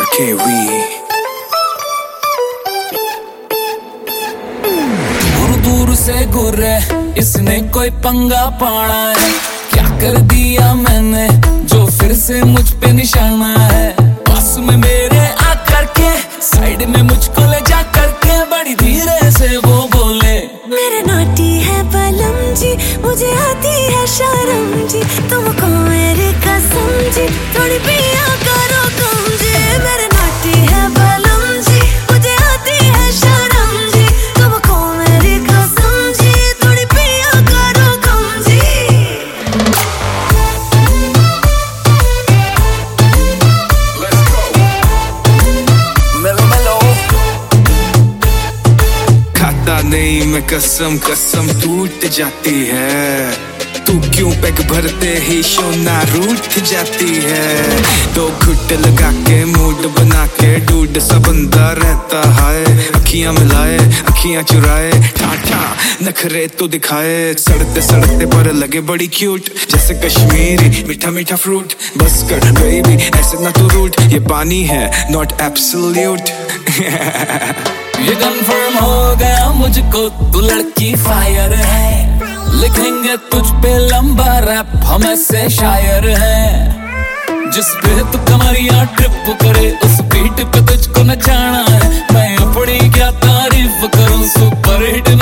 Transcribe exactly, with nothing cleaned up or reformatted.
K V दूर दूर से घूरे इसने कोई पंगा पाना है, क्या कर दिया मैंने जो फिर से मुझ पे निशाना है। पास में मेरे आकर के साइड में मुझको ले जा करके बड़ी धीरे से वो बोले, मेरे नोटी है बलम जी, मुझे आती है शर्म जी, तुमको मेरी कसम जी, थोड़ी पिया करो कम जी। मेरे नोटी है बलम जी, मुझे आती है शर्म जी, तुमको मेरी कसम जी, थोड़ी पिया करो कम जी। मेलो मेलो खाता नहीं मैं कसम कसम टूट जाती है, तू क्यों पैक भरते ही शोना रूठ जाती है। दो घुट लगा के मूड बना के डूड सा बंदा रहता है, अखियां मिलाए अखियां चुराए ठाठा नखरे तो दिखाए। सड़ते सड़ते पर लगे बड़ी क्यूट जैसे कश्मीरी मीठा मीठा फ्रूट, बस कर बेबी ऐसे ना तो रूट, ये पानी है नॉट एब्सोल्यूट। ये कंफर्म हो गया मुझको तू लड़की फायर है, लिखेंगे तुझ पे लंबा रैप हम ऐसे शायर हैं। जिस पे तू कमरिया ट्रिप करे उस बीट पे तुझको नचाना है, मैं अपनी क्या तारीफ करूं, सुपर हिट